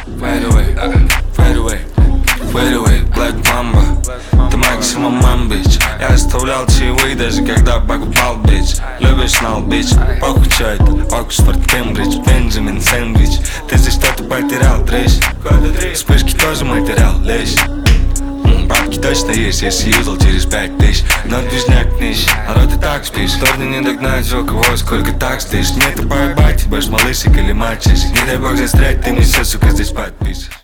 Fade away, Black Mamba. Ты максимум мам, бич. Я оставлял чаевые, даже когда покупал, бич. Любишь нал, бич, похуй чё это. Оксфорд, Кембридж, Бенджамин, сэндвич. Ты здесь что-то потерял, трещ. Вспышки тоже материал, лещ. Бабки точно есть, если юзал через 5000. Но движняк нищ, народ и так спишь. Трудно не догнать, у кого сколько так стоишь. Мне-то поебать, ты будешь малышик или мальчик. Не дай бог застрять, ты мне все, сука, здесь подпишешь.